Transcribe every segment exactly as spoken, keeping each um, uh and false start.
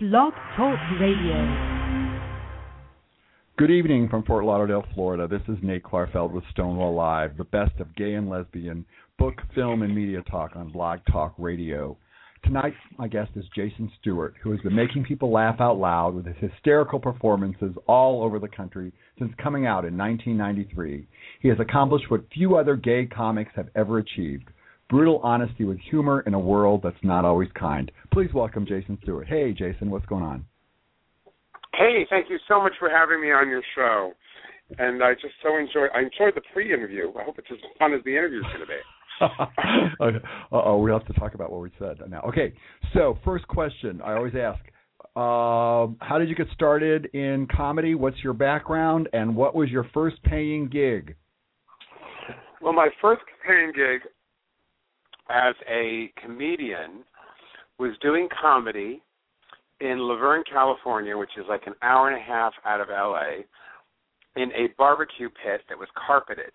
Blog Talk Radio. Good evening from Fort Lauderdale, Florida. This is Nate Klarfeld with Stonewall Live, the best of gay and lesbian book, film, and media talk on Blog Talk Radio. Tonight, my guest is Jason Stewart, who has been making people laugh out loud with his hysterical performances all over the country since coming out in nineteen ninety-three. He has accomplished what few other gay comics have ever achieved: brutal honesty with humor in a world that's not always kind. Please welcome Jason Stewart. Hey, Jason, what's going on? Hey, thank you so much for having me on your show. And I just so enjoyed, I enjoyed the pre-interview. I hope it's as fun as the interview's going to be. Okay. Uh-oh, we'll have to talk about what we said now. Okay, so first question I always ask, uh, how did you get started in comedy? What's your background? And what was your first paying gig? Well, my first paying gig as a comedian was doing comedy in Laverne, California, which is like an hour and a half out of L A, in a barbecue pit that was carpeted.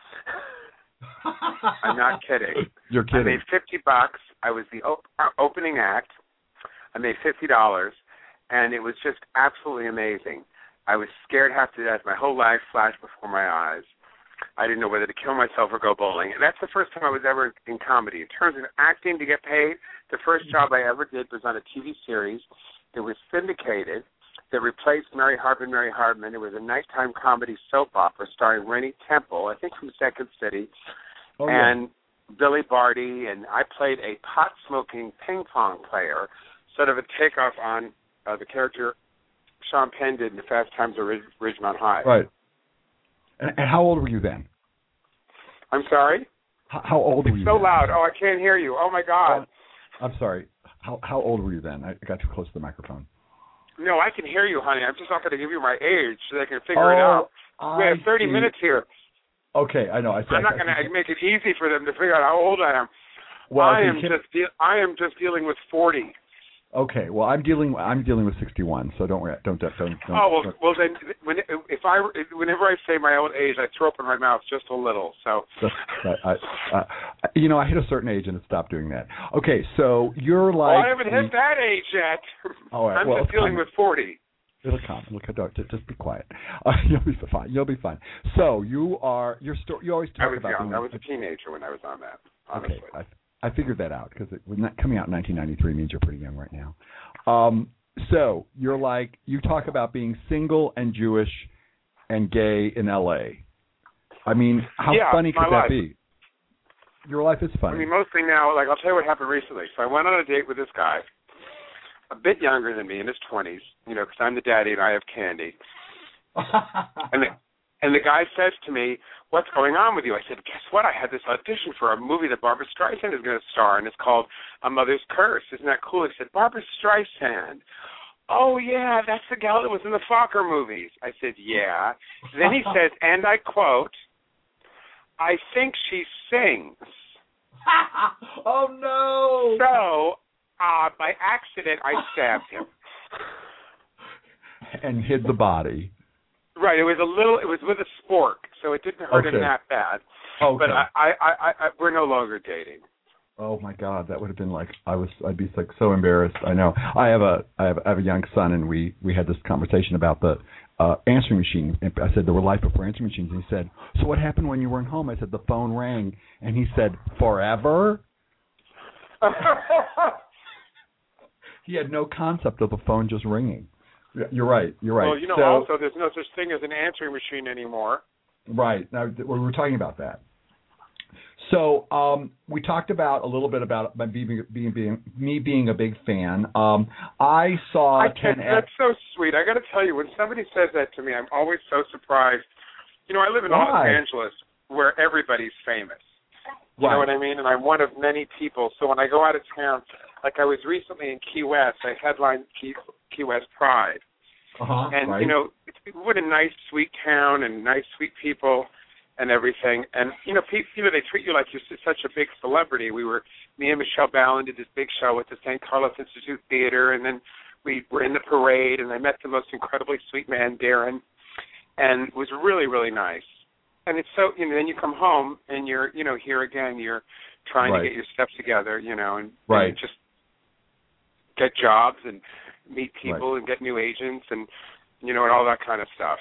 I'm not kidding. You're kidding. I made fifty bucks. I was the op- opening act. I made fifty dollars, and it was just absolutely amazing. I was scared half to death. My whole life flashed before my eyes. I didn't know whether to kill myself or go bowling. And that's the first time I was ever in, in comedy. In terms of acting to get paid, the first job I ever did was on a T V series that was syndicated that replaced Mary Hardman, Mary Hardman. It was a nighttime comedy soap opera starring Rennie Temple, I think from Second City, oh, yeah. and Billy Barty, and I played a pot-smoking ping-pong player, sort of a takeoff on uh, the character Sean Penn did in The Fast Times of Ridge, Ridgemont High. Right. And, and how old were you then? I'm sorry? H- how old it's were you so then? loud. Oh, I can't hear you. Oh, my God. Uh, I'm sorry. How how old were you then? I got too close to the microphone. No, I can hear you, honey. I'm just not going to give you my age so they can figure oh, it out. I We have thirty see. minutes here. Okay, I know. I, I'm I, not I, going to make it easy for them to figure out how old I am. Well, I you am can- just de- I am just dealing with forty. Okay, well, I'm dealing. I'm dealing with sixty-one, so don't worry. Don't don't don't. don't Oh well, don't. well then, when if I whenever I say my own age, I throw up in my mouth just a little. So, so I, I, uh, you know, I hit a certain age and it stopped doing that. Okay, so you're like. well, I haven't hit that age yet. All right, I'm well, just dealing come. with forty. It'll come. Look, don't, just, just be quiet. Uh, you'll be fine. You'll be fine. So you are. You're still. You always talk I was about. young. Being I was a teenager when I was on that. Honestly. Okay, I, I figured that out because coming out in nineteen ninety-three means you're pretty young right now. Um, so you're like you talk about being single and Jewish and gay in L A. I mean, how yeah, funny could that life. be? Your life is funny. I mean, mostly now. Like I'll tell you what happened recently. So I went on a date with this guy, a bit younger than me, in his twenties. You know, because I'm the daddy and I have candy. and the, and the guy says to me, "What's going on with you?" I said, "Guess what? I had this audition for a movie that Barbra Streisand is going to star in. It's called A Mother's Curse. Isn't that cool?" He said, "Barbra Streisand. Oh, yeah, that's the gal that was in the Fokker movies." I said, "Yeah." Then he says, and I quote, "I think she sings." Oh, no. So, uh, by accident, I stabbed him. And hid the body. Right, it was a little, it was with a spork, so it didn't hurt Okay. him that bad. Okay. But I, I, I, I, we're no longer dating. Oh my God, that would have been like I was. I'd be like so embarrassed. I know. I have a I have, I have a young son, and we, we had this conversation about the uh, answering machine. And I said there were life before answering machines, and he said, "So what happened when you weren't home?" I said the phone rang, and he said, "Forever." He had no concept of the phone just ringing. You're right. You're right. Well, you know, so, also there's no such thing as an answering machine anymore. Right. Now we were talking about that. So um, we talked about a little bit about my being, being, being me being a big fan. Um, I saw I ten. can't, that's so sweet. I got to tell you, when somebody says that to me, I'm always so surprised. You know, I live in Why? Los Angeles, where everybody's famous. You Right. know what I mean? And I'm one of many people. So when I go out of town, like I was recently in Key West, I headlined Key, Key West Pride. Uh-huh, and, right. you know, what a nice, sweet town and nice, sweet people and everything. And, you know, people, you know, they treat you like you're such a big celebrity. We were, me and Michelle Ballin did this big show at the Saint Carlos Institute Theater, and then we were in the parade, and I met the most incredibly sweet man, Darren, and it was really, really nice. And it's so, you know, then you come home, and you're, you know, here again, you're trying right. to get your steps together, you know, and, right. and just get jobs and meet people right. and get new agents and, you know, and all that kind of stuff.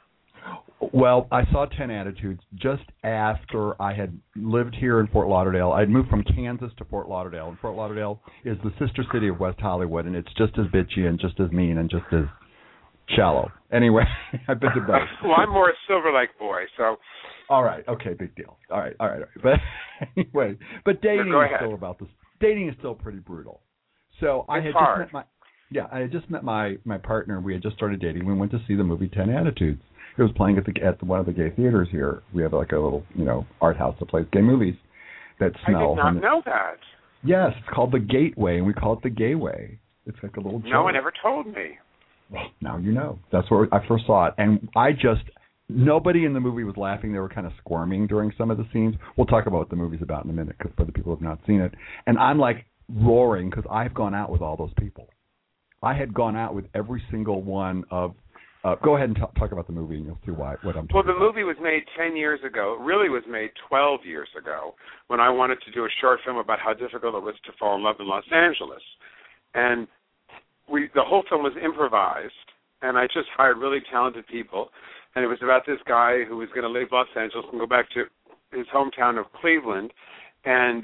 Well, I saw ten Attitudes just after I had lived here in Fort Lauderdale. I'd moved from Kansas to Fort Lauderdale, and Fort Lauderdale is the sister city of West Hollywood, and it's just as bitchy and just as mean and just as shallow. Anyway, I've been to both. Well, I'm more a Silver Lake boy, so. All right. Okay. Big deal. All right. All right. All right. But anyway, but dating so is still about this. Dating is still pretty brutal. So I it's had hard. just met my yeah. I had just met my my partner. We had just started dating. We went to see the movie Ten Attitudes. It was playing at the at the, one of the gay theaters here. We have like a little you know art house that plays gay movies that smell. I did not and know that. Yes, it's called the Gateway, and we call it the Gay Way. It's like a little. No one ever told me. Well, now you know. That's where I first saw it, and I just. Nobody in the movie was laughing. They were kind of squirming during some of the scenes. We'll talk about what the movie's about in a minute cause for the people who have not seen it. And I'm like roaring because I've gone out with all those people. I had gone out with every single one of uh, – go ahead and t- talk about the movie and you'll see why what I'm talking Well, the about. movie was made ten years ago. It really was made twelve years ago when I wanted to do a short film about how difficult it was to fall in love in Los Angeles. And we the whole film was improvised, and I just hired really talented people. And it was about this guy who was going to leave Los Angeles and go back to his hometown of Cleveland. And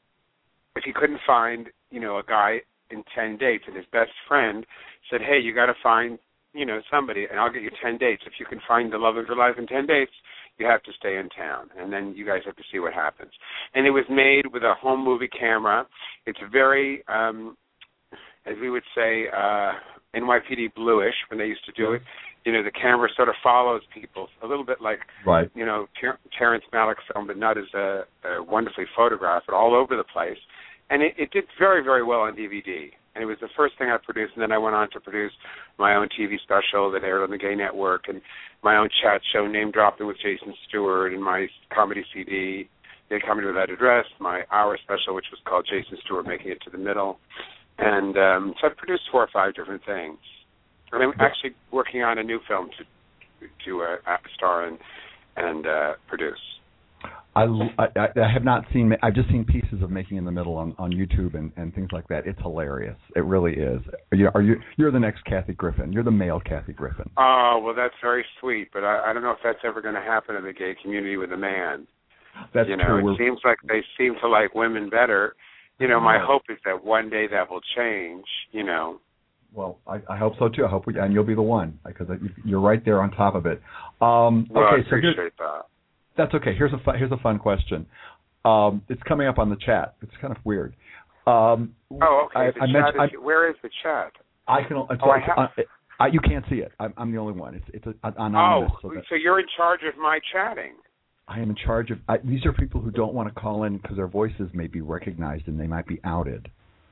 if he couldn't find, you know, a guy in ten dates, and his best friend said, hey, you got to find, you know, somebody, and I'll get you ten dates. If you can find the love of your life in ten dates, you have to stay in town. And then you guys have to see what happens. And it was made with a home movie camera. It's very, um, as we would say, uh, N Y P D bluish when they used to do it. You know, the camera sort of follows people, a little bit like, right. you know, Ter- Terrence Malick film, but not as a, a wonderfully photographed, but all over the place. And it, it did very, very well on D V D. And it was the first thing I produced, and then I went on to produce my own T V special that aired on the Gay Network, and my own chat show, Name Dropping with Jason Stewart, and my comedy C D, Gay Comedy Without Address, my hour special, which was called Jason Stewart Making It to the Middle. And um, so I've produced four or five different things. And I'm actually working on a new film to to uh, star and and uh, produce. I, I, I have not seen. I've just seen pieces of Making in the Middle on, on YouTube and, and things like that. It's hilarious. It really is. Are you, are you? You're the next Kathy Griffin. You're the male Kathy Griffin. Oh well, that's very sweet, but I, I don't know if that's ever going to happen in the gay community with a man. That's you know, true. it We're, seems like they seem to like women better. You know, my hope is that one day that will change. You know. Well, I, I hope so too. I hope we, and you'll be the one because you're right there on top of it. Um, well, okay, I appreciate so that. That's okay. Here's a fun, here's a fun question. Um, it's coming up on the chat. It's kind of weird. Um, oh, okay. I, the I chat mentioned, is, where is the chat? I can. It's, oh, I have. Uh, I, you can't see it. I'm, I'm the only one. It's it's a, anonymous. Oh, so, that so you're in charge of my chatting. I am in charge of. I, these are people who don't want to call in because their voices may be recognized and they might be outed.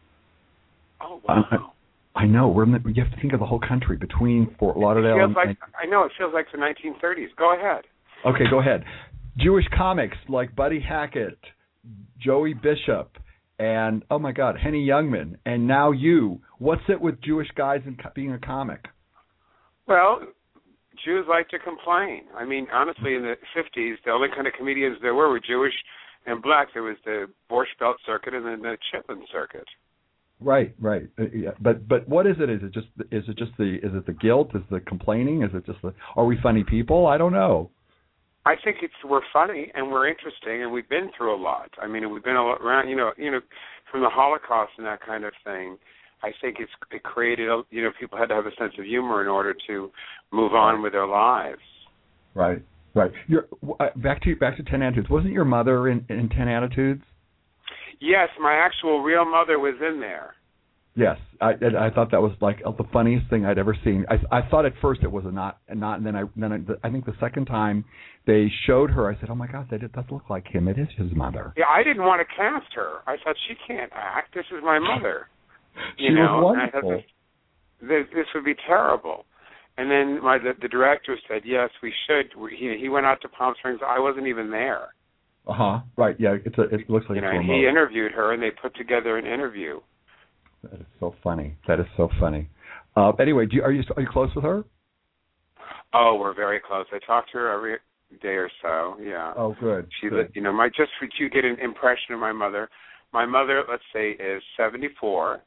Oh wow. I, I know. We're in the, you have to think of the whole country between Fort Lauderdale. It feels and, like and, I know. It feels like the nineteen thirties. Go ahead. Okay, go ahead. Jewish comics like Buddy Hackett, Joey Bishop, and, oh, my God, Henny Youngman, and now you. What's it with Jewish guys and being a comic? Well, Jews like to complain. I mean, honestly, in the fifties, the only kind of comedians there were were Jewish and black. There was the Borscht Belt circuit and then the Chitlin circuit. Right, right. Uh, yeah. But but what is it? Is it just is it just the is it the guilt? Is it the complaining? Is it just the are we funny people? I don't know. I think it's we're funny and we're interesting and we've been through a lot. I mean, we've been a lot around, you know, you know, from the Holocaust and that kind of thing. I think it's it created, a, you know, people had to have a sense of humor in order to move on with their lives. Right, right. You're, uh, back to back to Ten Attitudes. Wasn't your mother in, in Ten Attitudes? Yes, my actual real mother was in there. Yes, I I thought that was like the funniest thing I'd ever seen. I I thought at first it was a not a not, and then I then I, I think the second time they showed her, I said, oh my God, that it does look like him. It is his mother. Yeah, I didn't want to cast her. I thought she can't act. This is my mother. She you know, was wonderful. And I thought this, this would be terrible. And then my the, the director said, yes, we should. He he went out to Palm Springs. I wasn't even there. Uh huh. Right. Yeah. It's a. It looks like you know, it's and remote. he interviewed her, and they put together an interview. That is so funny. That is so funny. Uh, anyway, do you, are you are you close with her? Oh, we're very close. I talk to her every day or so. Yeah. Oh, good. She, good. you know, my just for you get an impression of my mother. My mother, let's say, is seventy-four,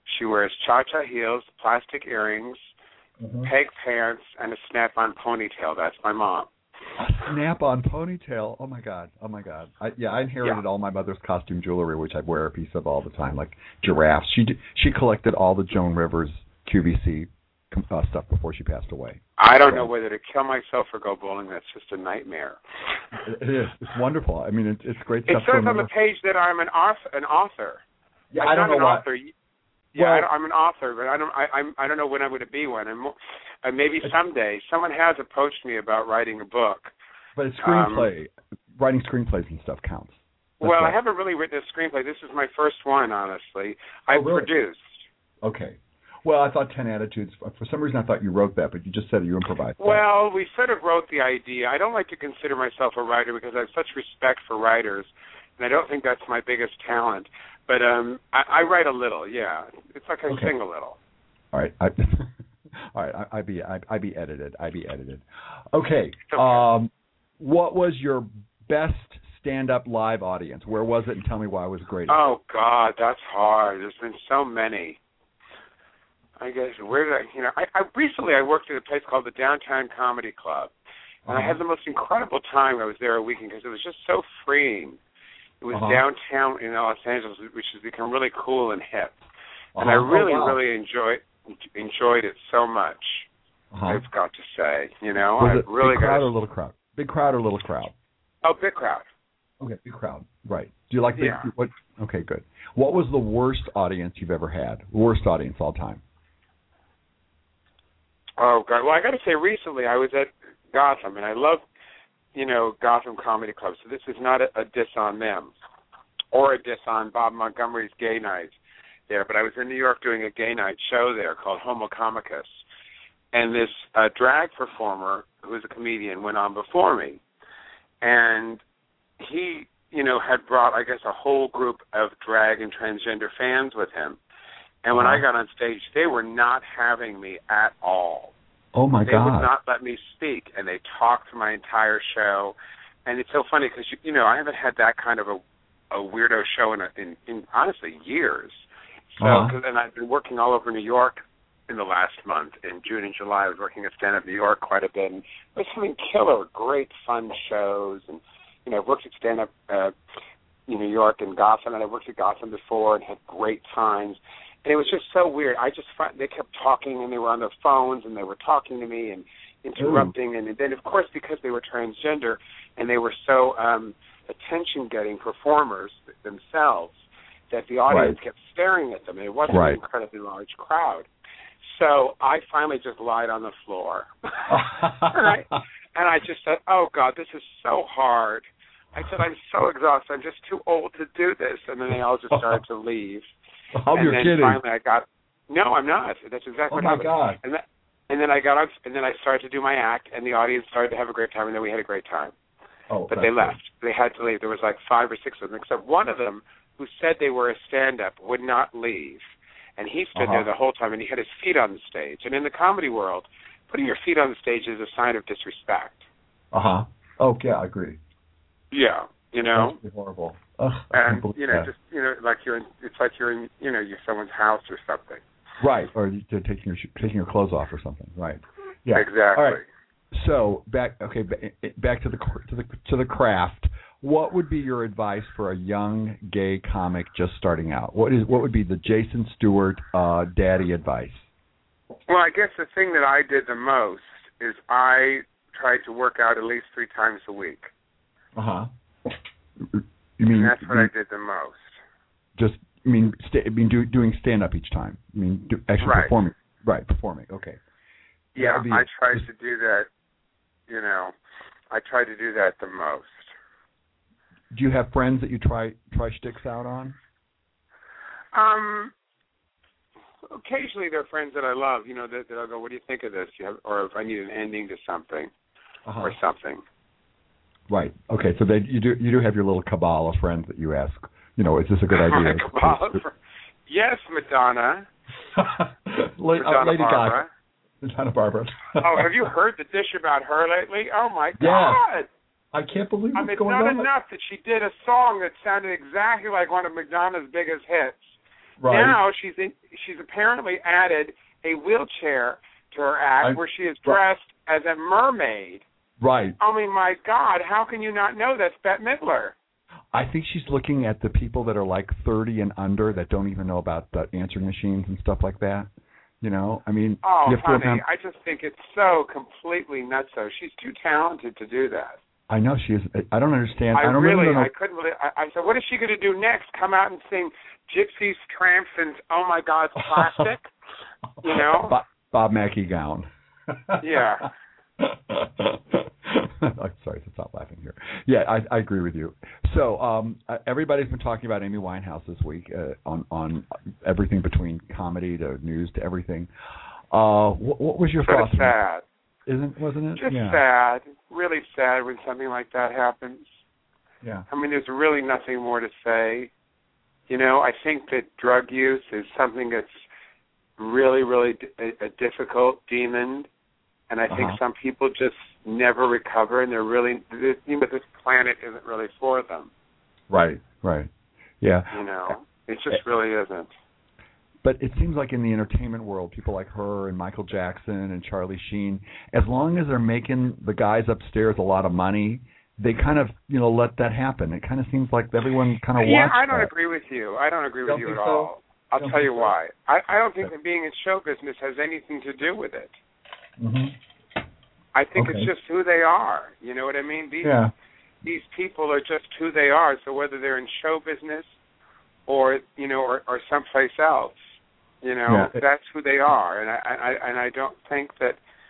She wears cha-cha heels, plastic earrings, mm-hmm. peg pants, and a snap-on ponytail. That's my mom. A snap-on ponytail. Oh my God. Oh my God. I, yeah, I inherited yeah. all my mother's costume jewelry, which I'd wear a piece of all the time, like giraffes. She she collected all the Joan Rivers Q V C uh, stuff before she passed away. I don't so, know whether to kill myself or go bowling. That's just a nightmare. It is. It's wonderful. I mean, it, it's great it stuff. It says on the page that I'm an author. An author. Yeah, I'm I don't not know an what. author. Yeah, well, I I'm an author, but I don't. I, I'm. I don't know when I'm going to be one. And uh, maybe someday. Someone has approached me about writing a book. But a screenplay, um, writing screenplays and stuff counts. That's well, right. I haven't really written a screenplay. This is my first one, honestly. I oh, really? produced. Okay. Well, I thought Ten Attitudes. For some reason, I thought you wrote that, but you just said you improvised. Well, we sort of wrote the idea. I don't like to consider myself a writer because I have such respect for writers, and I don't think that's my biggest talent. But um, I, I write a little, yeah. It's like I okay. sing a little. All right. I, all right. I, I be I, I be edited. I be edited. Okay. okay. Um, what was your best stand-up live audience? Where was it, and tell me why it was great? Oh God, that's hard. There's been so many. I guess where did I? You know, I, I recently I worked at a place called the Downtown Comedy Club, and uh-huh. I had the most incredible time. I was there a weekend because it was just so freeing. It was uh-huh. downtown in Los Angeles, which has become really cool and hip, uh-huh. and I really, oh, wow. really enjoyed enjoyed it so much. Uh-huh. I've got to say, you know, was I it really big crowd got or little crowd? Big crowd or little crowd? Oh, big crowd. Okay, big crowd. Right. Do you like big? Yeah. What? Okay, good. What was the worst audience you've ever had? Worst audience all time? Oh God! Well, I got to say, recently I was at Gotham, and I love, you know, Gotham Comedy Club. So this is not a, a diss on them, or a diss on Bob Montgomery's Gay Night there. But I was in New York doing a gay night show there called Homo Comicus, and this uh, drag performer who was a comedian went on before me, and he, you know, had brought, I guess, a whole group of drag and transgender fans with him. And when I got on stage, they were not having me at all. Oh, my they God. They would not let me speak, and they talked through my entire show. And it's so funny because, you, you know, I haven't had that kind of a, a weirdo show in, a, in, in, honestly, years. So, uh-huh. cause, and I've been working all over New York in the last month. In June and July, I was working at Stand Up New York quite a bit. And I was having killer, great, fun shows. And, you know, I've worked at Stand Up uh, in New York and Gotham, and I worked at Gotham before and had great times. And it was just so weird. I just find they kept talking, and they were on their phones, and they were talking to me and interrupting. Ooh. And then, of course, because they were transgender and they were so um, attention-getting performers themselves, that the audience right. kept staring at them. And it wasn't right. an incredibly large crowd. So I finally just lied on the floor. and, I, and I just said, oh, God, this is so hard. I said, I'm so exhausted. I'm just too old to do this. And then they all just started to leave. Oh, and you're then kidding. finally I got, no, I'm not. That's exactly oh what my happened. God. And, that, and then I got up, and then I started to do my act, and the audience started to have a great time, and then we had a great time. Oh, but they left. Good. They had to leave. There was like five or six of them, except one of them who said they were a stand-up would not leave. And he stood uh-huh. there the whole time, and he had his feet on the stage. And in the comedy world, putting your feet on the stage is a sign of disrespect. Uh-huh. Oh, yeah, I agree. Yeah, you know? That's horrible. Ugh, and, you know, that. just, you know, like you're in, it's like you're in, you know, you're someone's house or something. Right, or you're taking your, taking your clothes off or something, right. Yeah. Exactly. All right. So, back, okay, back to the, to the, to the craft. What would be your advice for a young gay comic just starting out? What is what would be the Jason Stewart uh, daddy advice? Well, I guess the thing that I did the most is I tried to work out at least three times a week. Uh huh. You mean and that's what you, I did the most. Just I mean, sta- I mean, do, doing stand up each time. I mean, do, actually right. performing. Right, performing. Okay. Yeah, I tried to do that. You know, I tried to do that the most. Do you have friends that you try try shticks out on? Um, occasionally there are friends that I love. You know, that, that I'll go, "What do you think of this?" You have, or if I need an ending to something, uh-huh. or something. Right. Okay. So they, you do you do have your little cabal of friends that you ask. You know, is this a good idea? cabal of fr- yes, Madonna. La- Madonna uh, Lady Barbara. Gaga. Madonna Barbara. Oh, have you heard the dish about her lately? Oh my God. Yeah. I can't believe what's I mean, going not on. enough that she did a song that sounded exactly like one of Madonna's biggest hits. Right. Now she's in, she's apparently added a wheelchair to her act I, where she is dressed right. as a mermaid. Right. I mean, my God, how can you not know that's Bette Midler? I think she's looking at the people that are like thirty and under that don't even know about the answering machines and stuff like that. You know, I mean, oh, you have honey, to remember, I just think it's so completely nutso. She's too talented to do that. I know she is. I don't understand. I, I don't really, know. I couldn't really. I, I said, what is she going to do next? Come out and sing Gypsies, Tramps, and Oh My God, Plastic? You know, Bob, Bob Mackie gown. Yeah. I'm sorry to stop laughing here. Yeah, I, I agree with you. So um, uh, everybody's been talking about Amy Winehouse this week uh, on on everything between comedy to news to everything. Uh, what, what was your but thoughts? It's sad. Isn't wasn't it? Just yeah. sad. Really sad when something like that happens. Yeah. I mean, there's really nothing more to say. You know, I think that drug use is something that's really, really d- a, a difficult demon. And I think uh-huh. some people just never recover, and they're really, this, you know, this planet isn't really for them. Right, right. Yeah. You know, it just really isn't. But it seems like in the entertainment world, people like her and Michael Jackson and Charlie Sheen, as long as they're making the guys upstairs a lot of money, they kind of, you know, let that happen. It kind of seems like everyone kind of yeah, watches I don't that. agree with you. I don't agree You with don't you think at so? all. I'll Don't tell you think so? why. I, I don't think that being in show business has anything to do with it. Mm-hmm. I think Okay. it's just who they are. You know what I mean? These Yeah. these people are just who they are. So whether they're in show business or you know or, or someplace else, you know, Yeah. that's who they are. And I, I and I don't think that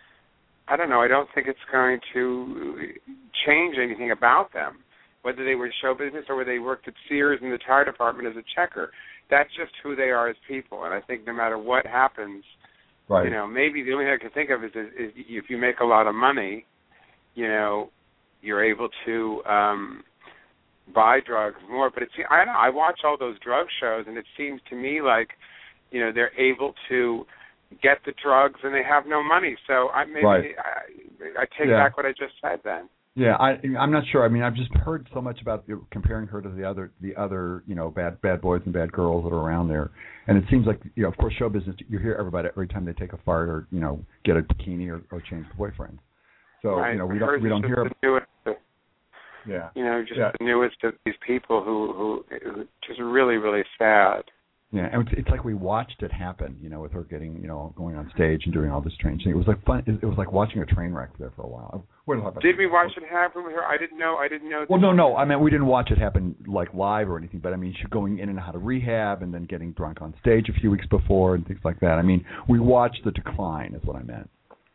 I don't know. I don't think it's going to change anything about them, whether they were in show business or whether they worked at Sears in the tire department as a checker. That's just who they are as people. And I think no matter what happens. Right. You know, maybe the only thing I can think of is, is, is if you make a lot of money, you know, you're able to um, buy drugs more. But it's I don't know. I watch all those drug shows, and it seems to me like, you know, they're able to get the drugs and they have no money. So I maybe Right. I, I take Yeah. back what I just said then. Yeah, I, I'm not sure. I mean, I've just heard so much about you know, comparing her to the other, the other, you know, bad bad boys and bad girls that are around there. And it seems like, you know, of course, show business. You hear everybody every time they take a fart or you know get a bikini or, or change boyfriend. So right. you know, we Hers don't we is don't just hear. The newest, Yeah. You know, just yeah. the newest of these people who who, who just really really sad. Yeah, and it's, it's like we watched it happen, you know, with her getting, you know, going on stage and doing all this strange thing. It was like fun. It, it was like watching a train wreck there for a while. We're talking about Did we watch it happen with her? I didn't know. I didn't know. Well, no, no. I mean, we didn't watch it happen like live or anything. But I mean, she going in and out of rehab and then getting drunk on stage a few weeks before and things like that. I mean, we watched the decline, is what I meant.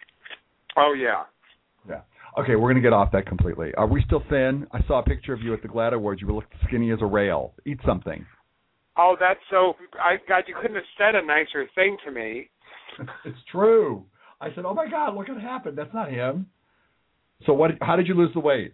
Oh yeah. Yeah. Okay, we're going to get off that completely. Are we still thin? I saw a picture of you at the GLAAD Awards. You look skinny as a rail. Eat something. Oh, that's so. I God, you couldn't have said a nicer thing to me. It's true. I said, "Oh my God, look what happened. That's not him." So, what? How did you lose the weight?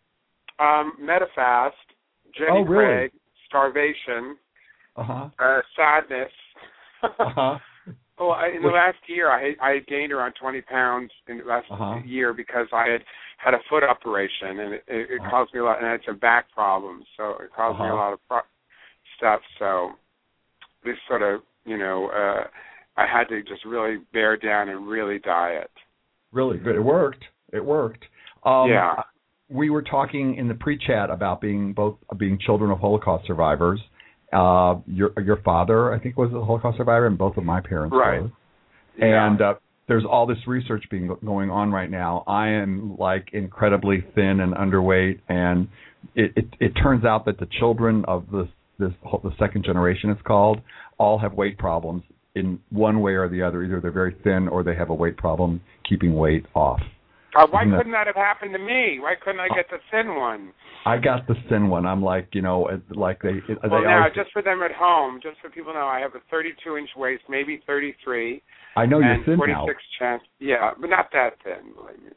Um, Metafast, Jenny Oh, really? Craig, starvation, Uh-huh. uh, sadness. Uh-huh. Well, I, in the last year, I I had gained around twenty pounds in the last Uh-huh. year because I had had a foot operation and it, it, it Uh-huh. caused me a lot, and I had some back problems, so it caused me a Uh-huh. lot of pro- stuff. So this sort of, you know, uh, I had to just really bear down and really diet. Really good. It worked. It worked. Um, Yeah. We were talking in the pre-chat about being both being children of Holocaust survivors. Uh, your your father, I think, was a Holocaust survivor, and both of my parents Right. were. Yeah. And uh, there's all this research being going on right now. I am like incredibly thin and underweight, and it it, it turns out that the children of this this the second generation, it's called, all have weight problems in one way or the other. Either they're very thin or they have a weight problem keeping weight off. Uh, why Isn't that- couldn't that have happened to me? Why couldn't I get the thin one? I got the thin one. I'm like, you know, it- like they. they Well, now, always, just for them at home, just so people know, I have a thirty-two inch waist, maybe thirty-three. I know you're and thin now. forty-six chest. Yeah, but not that thin, believe me. Yeah.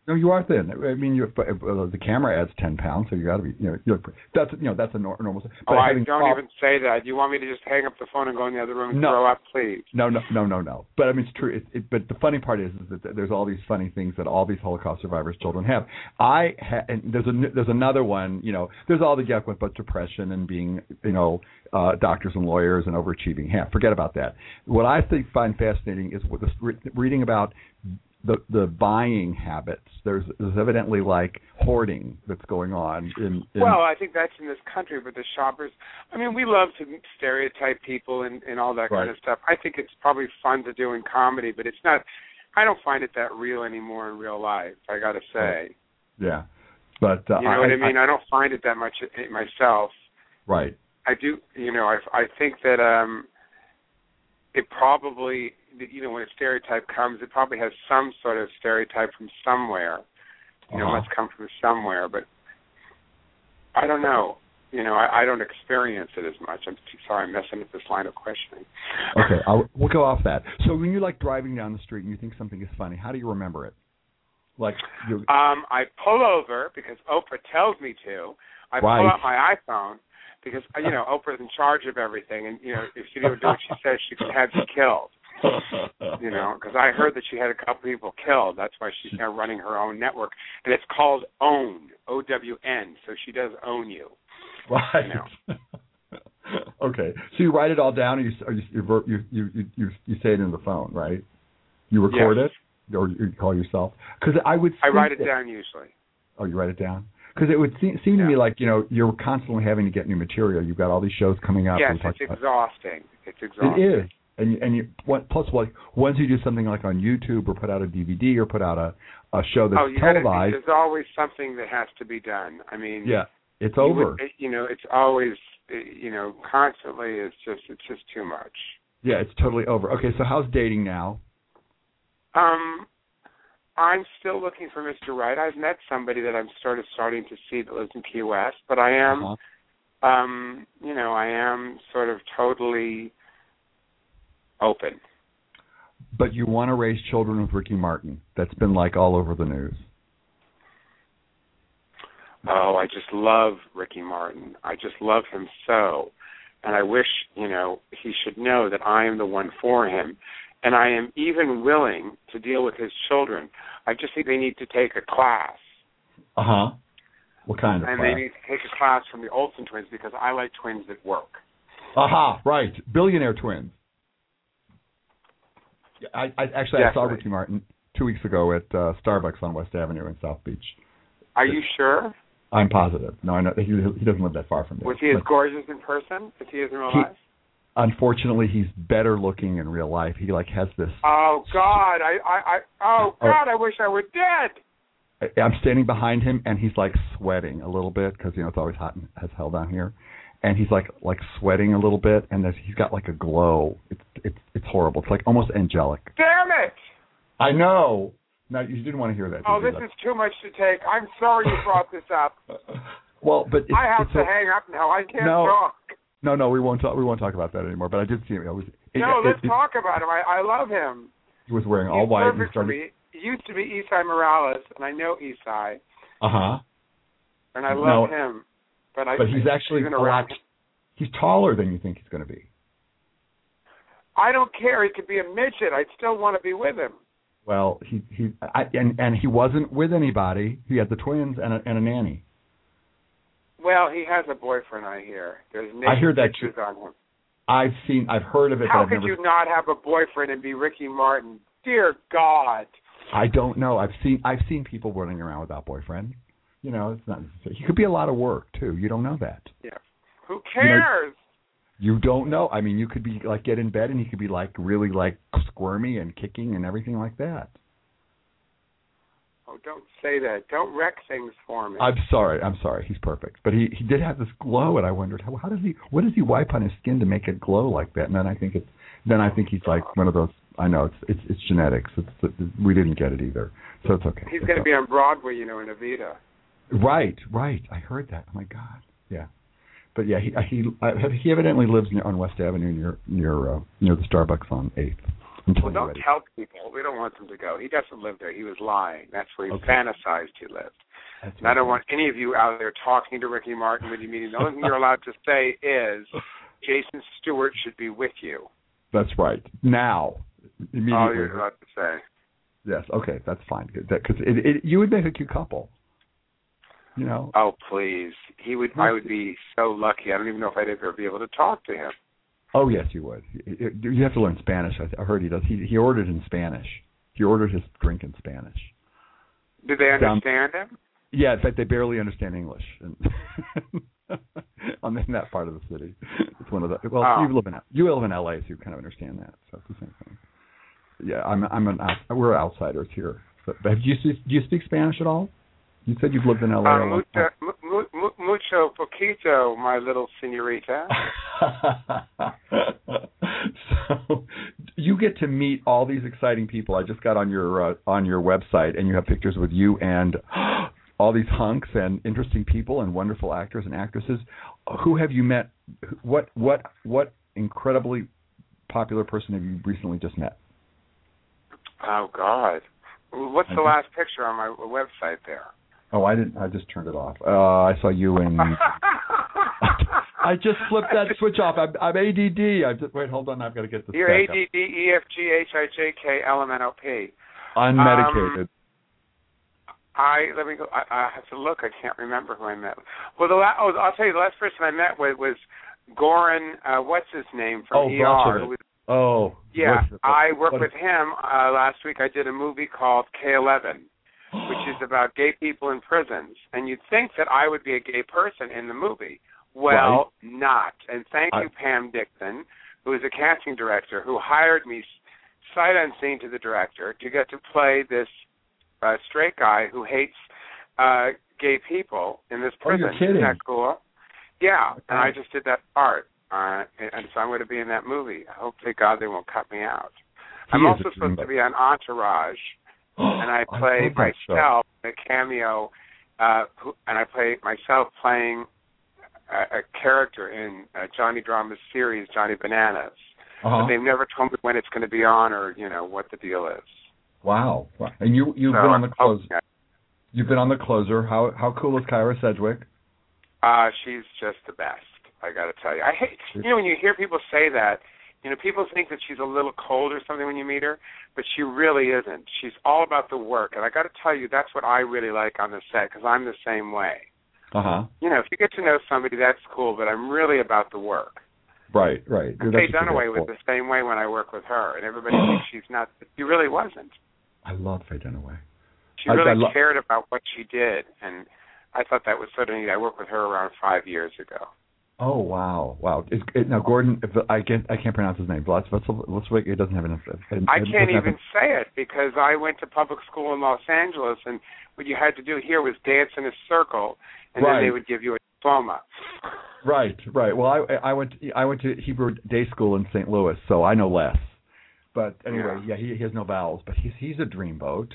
No, you are thin. I mean, you uh, the camera adds ten pounds, so you got to be. You know, you're, that's you know that's a nor- normal. But oh, I don't pop- even say that. Do you want me to just hang up the phone and go in the other room and no. throw up, please? No, no, no, no, no. But I mean, it's true. It, it, but the funny part is, is that there's all these funny things that all these Holocaust survivors' children have. I ha- and there's a there's another one. You know, there's all the yuck with but depression and being you know uh, doctors and lawyers and overachieving. Yeah, forget about that. What I think find fascinating is what this, re- reading about. The the buying habits. There's, there's evidently like hoarding that's going on. In, in well, I think that's in this country, but the shoppers. I mean, we love to stereotype people and, and all that right. kind of stuff. I think it's probably fun to do in comedy, but it's not. I don't find it that real anymore in real life. I got to say. Right. Yeah, but uh, you know I, what I mean. I, I don't find it that much myself. Right. I do. You know, I I think that um, it probably. You know, when a stereotype comes, it probably has some sort of stereotype from somewhere. You know, uh-huh. it must come from somewhere, but I don't know. You know, I, I don't experience it as much. I'm sorry, I'm messing with this line of questioning. Okay, I'll, we'll go off that. So when you're like driving down the street and you think something is funny, how do you remember it? Like, you um, I pull over because Oprah tells me to. I right. pull out my iPhone because you know Oprah's in charge of everything, and you know if she didn't do what she says, she could have you killed. You know, because I heard that she had a couple people killed. That's why she's now running her own network, and it's called OWN, O W N. So she does own you. Right. You know? Okay. So you write it all down, and you you you you you, you say it in the phone, right? You record yes. it, or you call yourself? Because I would. I write it that, down usually. Oh, you write it down. Because it would seem, seem yeah. to me like, you know, you're constantly having to get new material. You've got all these shows coming out. Yes, it's exhausting. It's exhausting. It is. And you, and you, plus, like, once you do something like on YouTube or put out a D V D or put out a, a show that's oh, you televised. Gotta, there's always something that has to be done. I mean, yeah, it's you over. Would, you know, it's always, you know, constantly. It's just, it's just too much. Yeah, it's totally over. Okay, so how's dating now? Um, I'm still looking for Mister Right. I've met somebody that I'm sort of starting to see that lives in Key West, but I am, uh-huh. um, you know, I am sort of totally open. But you want to raise children with Ricky Martin. That's been like all over the news. Oh, I just love Ricky Martin. I just love him so. And I wish, you know, he should know that I am the one for him. And I am even willing to deal with his children. I just think they need to take a class. Uh-huh. What kind of and class? And they need to take a class from the Olsen twins because I like twins that work. Aha, right. Billionaire twins. I, I actually yes, I saw right. Ricky Martin two weeks ago at uh, Starbucks on West Avenue in South Beach. Are you sure? I'm positive. No, I know he, he doesn't live that far from there. Was he as gorgeous in person as he is in real he, life? Unfortunately, he's better looking in real life. He like has this. Oh God! I, I, I oh God! I wish I were dead. I'm standing behind him, and he's like sweating a little bit because you know it's always hot as hell down here, and he's like like sweating a little bit, and there's, he's got like a glow. It's it's it's horrible. It's like almost angelic. Damn it! I know. No, you didn't want to hear that. Oh, this is too much to take. I'm sorry you brought this up. Well, but it's, I have it's to a, hang up now. I can't no, talk. No, no, we won't talk. We won't talk about that anymore. But I did see him. It was, it, no, it, let's it, talk about him. I, I love him. He was wearing all He's white. Perfect and started, for me. He used to be Esai Morales, and I know Esai. Uh huh. And I love no, him. But I. But he's actually a lot. He's taller than you think he's going to be. I don't care. He could be a midget. I'd still want to be with him. Well, he he I, and and he wasn't with anybody. He had the twins and a, and a nanny. Well, he has a boyfriend, I hear. There's I hear that too. On him. I've seen, I've heard of it. How but I've could never, you not have a boyfriend and be Ricky Martin? Dear God. I don't know. I've seen, I've seen people running around without boyfriend. You know, it's not necessary. He could be a lot of work too. You don't know that. Yeah. Who cares? You know, You don't know. I mean, you could be like get in bed and he could be like really like squirmy and kicking and everything like that. Oh, don't say that. Don't wreck things for me. I'm sorry. I'm sorry. He's perfect. But he, he did have this glow, and I wondered how, how does he what does he wipe on his skin to make it glow like that? And then I think it's then I think he's like one of those. I know it's it's, it's genetics. It's, it, we didn't get it either, so it's okay. He's going to be on Broadway, you know, in Evita. Right, right. I heard that. Oh my God. Yeah. But yeah, he he he evidently lives near, on West Avenue near near uh, near the Starbucks on eighth. until well, you're don't ready. tell people. We don't want them to go. He doesn't live there. He was lying. That's where he Okay. fantasized he lived. That's And I don't okay. want any of you out there talking to Ricky Martin when you meet him. The only thing you're allowed to say is Jason Stewart should be with you. That's right. Now, immediately. All you're allowed to say. Yes. Okay, that's fine. Because it, it, you would make a cute couple. You know. Oh, please. He would. I would be so lucky. I don't even know if I'd ever be able to talk to him. Oh yes, you would. You have to learn Spanish. I heard he does. He he ordered in Spanish. He ordered his drink in Spanish. Do they understand Down, him? Yeah, in fact, they barely understand English. I'm in that part of the city. It's one of the. Well, oh. you live in you live in L A, so you kind of understand that. So it's the same thing. Yeah, I'm I'm an we're outsiders here. But, but do you speak, do you speak Spanish at all? You said you've lived in L A. Uh, mucho, mu, mu, mucho poquito, my little señorita. So you get to meet all these exciting people. I just got on your uh, on your website, and you have pictures with you and all these hunks and interesting people and wonderful actors and actresses. Who have you met? What what what incredibly popular person have you recently just met? Oh God, what's the last picture on my website there? Oh, I didn't. I just turned it off. Uh, I saw you in. I just flipped that switch off. I'm, I'm A D D. I just wait. Hold on. I've got to get this. You're A D D E F G H I J K L M N O P. Unmedicated. Um, I let me go. I, I have to look. I can't remember who I met. Well, the last. Oh, I'll tell you. The last person I met with was Goran. Uh, what's his name from oh, E R? Who was, oh. Yeah, what, I worked what, with him uh, last week. I did a movie called K eleven. Which is about gay people in prisons. And you'd think that I would be a gay person in the movie. Well, right. Not. And thank I, you, Pam Dixon, who is a casting director, who hired me sight unseen to the director to get to play this uh, straight guy who hates uh, gay people in this prison. Oh, you're kidding. Isn't that cool? Yeah, okay. And I just did that part. Uh, and, and so I'm going to be in that movie. I hope to God they won't cut me out. He I'm also supposed to be on Entourage. And I play I myself in a cameo, uh, who, and I play myself playing a, a character in uh, Johnny Drama's series, Johnny Bananas. Uh-huh. But they've never told me when it's going to be on or, you know, what the deal is. Wow. And you, you've so, been on the closer. Okay. You've been on the closer. How how cool is Kyra Sedgwick? Uh, she's just the best, I got to tell you. I hate, you know, when you hear people say that, you know, people think that she's a little cold or something when you meet her, but she really isn't. She's all about the work. And I got to tell you, that's what I really like on the set, because I'm the same way. Uh-huh. You know, if you get to know somebody, that's cool, but I'm really about the work. Right, right. Faye Dunaway was the same way when I worked with her, and everybody thinks she's not, but she really wasn't. I love Faye Dunaway. She really I, I lo- cared about what she did, and I thought that was sort of neat. I worked with her around five years ago. Oh wow, wow! Is, it, now Gordon, if I can't, I can't pronounce his name. Let's, let's, let's wait. It doesn't have enough. It, I it can't even have say it because I went to public school in Los Angeles, and what you had to do here was dance in a circle, and right. then they would give you a diploma. Right, right. Well, I, I went, to, I went to Hebrew Day School in Saint Louis, so I know less. But anyway, yeah, yeah he, he has no vowels, but he's he's a dreamboat.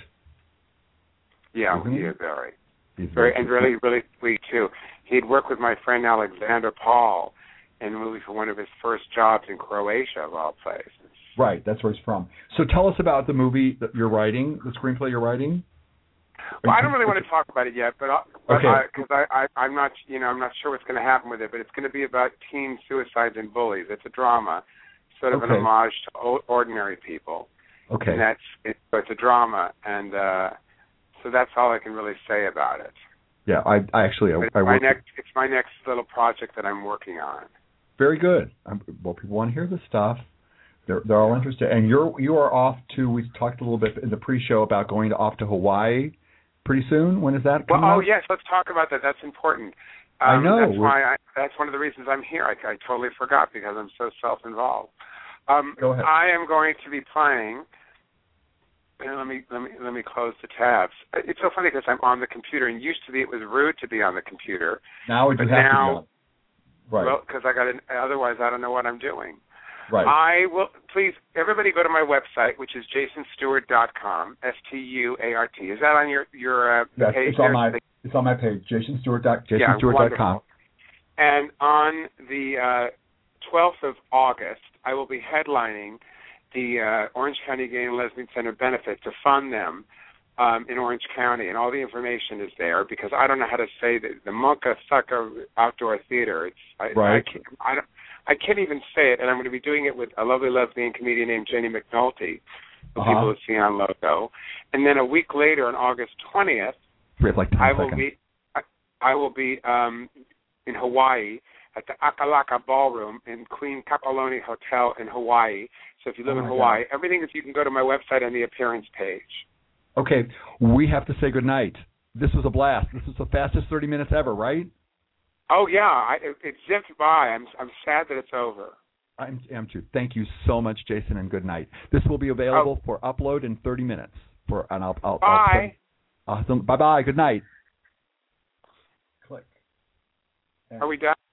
Yeah, Isn't he he? is very, he's very, very and really, really sweet too. He'd worked with my friend Alexander Paul in a movie for one of his first jobs in Croatia, of all places. Right, that's where he's from. So tell us about the movie that you're writing, the screenplay you're writing. Well, I don't really want to talk about it yet, but because okay. I, I, I, I'm not, you know, I'm not sure what's going to happen with it. But it's going to be about teen suicides and bullies. It's a drama, sort of okay. an homage to ordinary people. Okay. And that's it, so it's a drama, and uh, so that's all I can really say about it. Yeah, I, I actually, I, it's I my work next, with... it's my next little project that I'm working on. Very good. Um, well, people want to hear this stuff. They're they're all interested. And you're you are off to. We talked a little bit in the pre-show about going to off to Hawaii pretty soon. When is that coming Well, oh out? yes, let's talk about that. That's important. Um, I know. That's why. I, that's one of the reasons I'm here. I, I totally forgot because I'm so self-involved. Um, Go ahead. I am going to be playing. And let me let me let me close the tabs. It's so funny because I'm on the computer, and used to be it was rude to be on the computer. Now we but have now, to be on. Right. Well, because I got an, otherwise I don't know what I'm doing. Right. I will please everybody go to my website, which is jason stewart dot com, S T U A R T. Is that on your your uh, yes, page? It's on there? my it's on my page, jason stewart dot com. Yeah, jason stewart dot com. And on the uh, twelfth of August, I will be headlining the uh, Orange County Gay and Lesbian Center benefit to fund them um, in Orange County, and all the information is there because I don't know how to say the, the Monka Sucker Outdoor Theater. It's I, right. I, can't, I, don't, I can't even say it, and I'm going to be doing it with a lovely lesbian comedian named Jenny McNulty, who uh-huh. people will see on Logo. And then a week later, on August twentieth, we have like ten I will seconds. be I, I will be um, in Hawaii at the Akalaka Ballroom in Queen Kapoloni Hotel in Hawaii. So if you live oh in Hawaii, God. everything is you can go to my website on the appearance page. Okay, we have to say goodnight. This was a blast. This is the fastest thirty minutes ever, right? Oh yeah, I, it, it zipped by. I'm I'm sad that it's over. I am too. Thank you so much, Jason, and good night. This will be available oh. for upload in thirty minutes. For and I'll, I'll, Bye. I'll put, awesome. Bye bye. Good night. Click. Are we done?